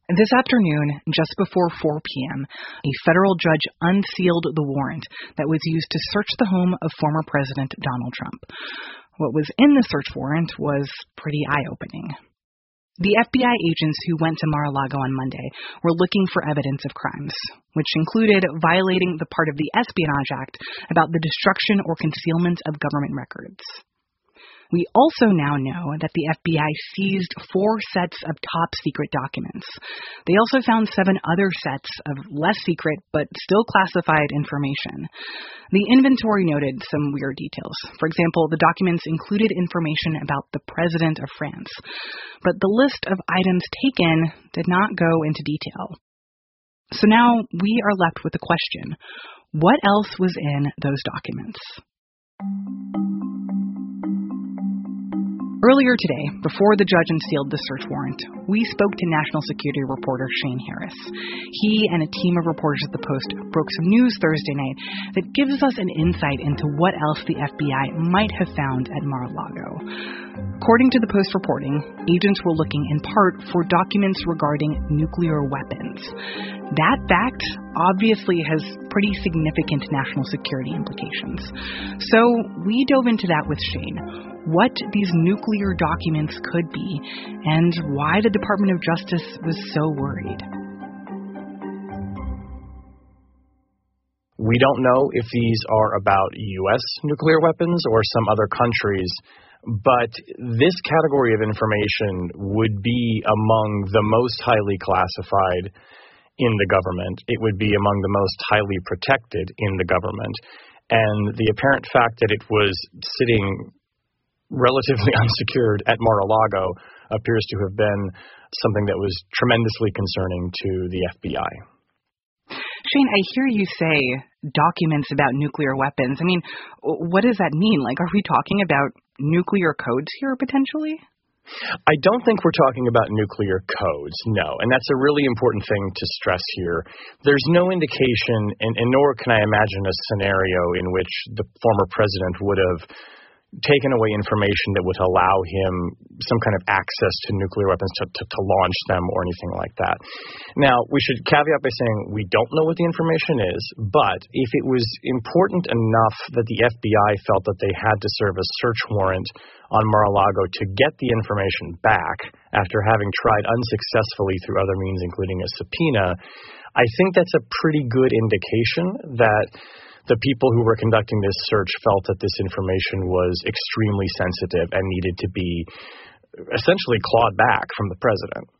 This afternoon, just before 4 p.m., a federal judge unsealed the warrant that was used to search the home of former President Donald Trump. What was in the search warrant was pretty eye-opening. The FBI agents who went to Mar-a-Lago on Monday were looking for evidence of crimes, which included violating the part of the Espionage Act about the destruction or concealment of government records. We also now know that the FBI seized 4 sets of top-secret documents. They also found 7 other sets of less secret but still classified information. The inventory noted some weird details. For example, the documents included information about the President of France, but the list of items taken did not go into detail. So now we are left with the question, what else was in those documents? Earlier today, before the judge unsealed the search warrant, we spoke to national security reporter Shane Harris. He and a team of reporters at The Post broke some news Thursday night that gives us an insight into what else the FBI might have found at Mar-a-Lago. According to The Post reporting, agents were looking in part for documents regarding nuclear weapons. That fact obviously has pretty significant national security implications. So we dove into that with Shane. What these nuclear documents could be, and why the Department of Justice was so worried. We don't know if these are about U.S. nuclear weapons or some other countries, but this category of information would be among the most highly classified in the government. It would be among the most highly protected in the government. And the apparent fact that it was sitting relatively unsecured at Mar-a-Lago appears to have been something that was tremendously concerning to the FBI. Shane, I hear you say documents about nuclear weapons. I mean, what does that mean? Like, are we talking about nuclear codes here potentially? I don't think we're talking about nuclear codes, no. And that's a really important thing to stress here. There's no indication, and nor can I imagine a scenario in which the former president would have taken away information that would allow him some kind of access to nuclear weapons to launch them or anything like that. Now, we should caveat by saying we don't know what the information is, but if it was important enough that the FBI felt that they had to serve a search warrant on Mar-a-Lago to get the information back after having tried unsuccessfully through other means, including a subpoena, I think that's a pretty good indication that the people who were conducting this search felt that this information was extremely sensitive and needed to be essentially clawed back from the president.